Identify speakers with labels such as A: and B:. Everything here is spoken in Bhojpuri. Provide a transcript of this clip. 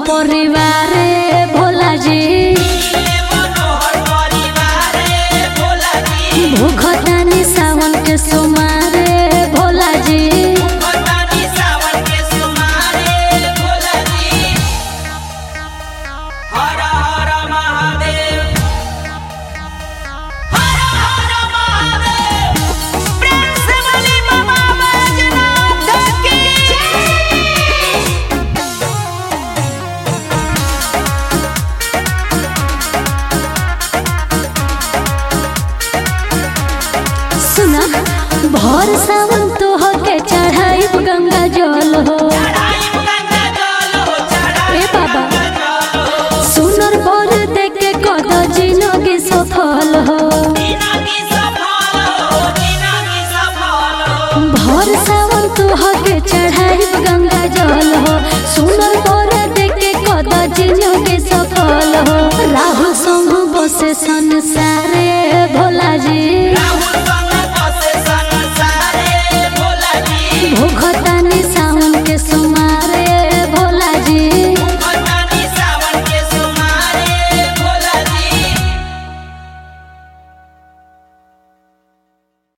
A: परिवार भोला जी भूखतानी सावन के सोमारे भोला जी
B: हर हर महादेव हर हर महादेव प्रेम से बोली बाबा बैजनाथ की
A: सुना भोर सावन तो होके चढ़ाई गंगा जल हो ए बाबा सुनर बोल देके कद जिंदगी सफल हो भोर सावन तो होके चढ़ाई गंगा जल हो सुनर बोल देके कद जिंदगी सफल हो राहु संग बसे संसारे भोला जी